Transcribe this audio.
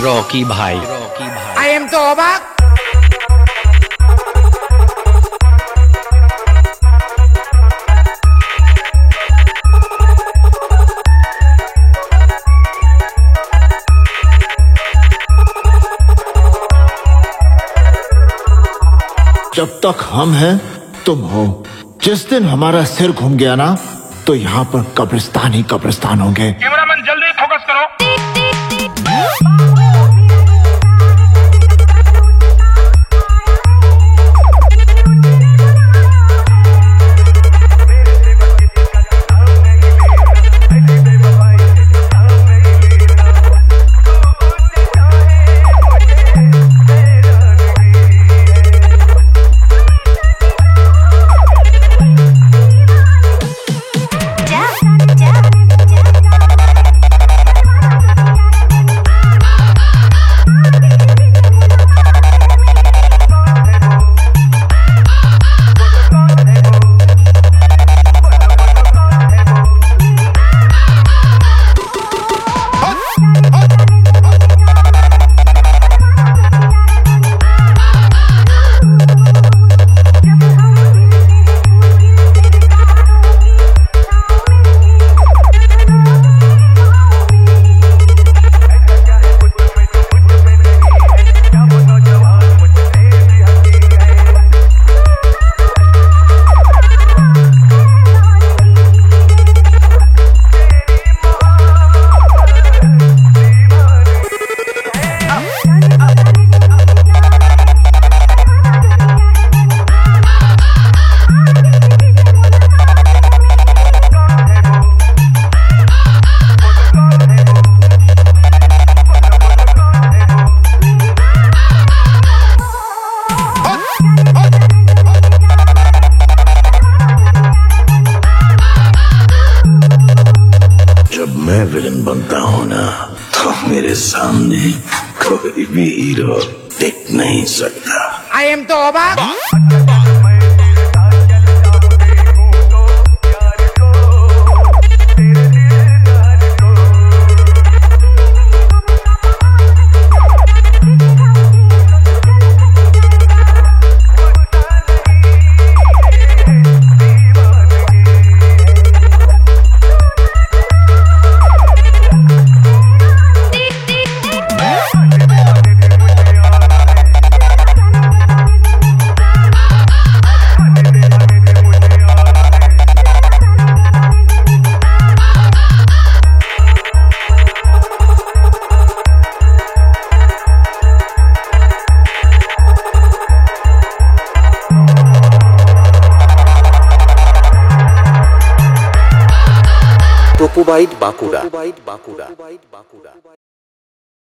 Rocky भाई I am तो अबाक। जब तक हम हैं तुम हो। जिस दिन हमारा सिर घूम गया ना तो यहाँ पर कब्रिस्तान ही कब्रिस्तान होंगे। कैमरामैन जल्दी फोकस करो। मैं विलन बनता हूं ना तो मेरे सामने कोई भी हीरो टिक नहीं सकता। आई एम तो अबाक। टोपोबाइट बांकुड़ा।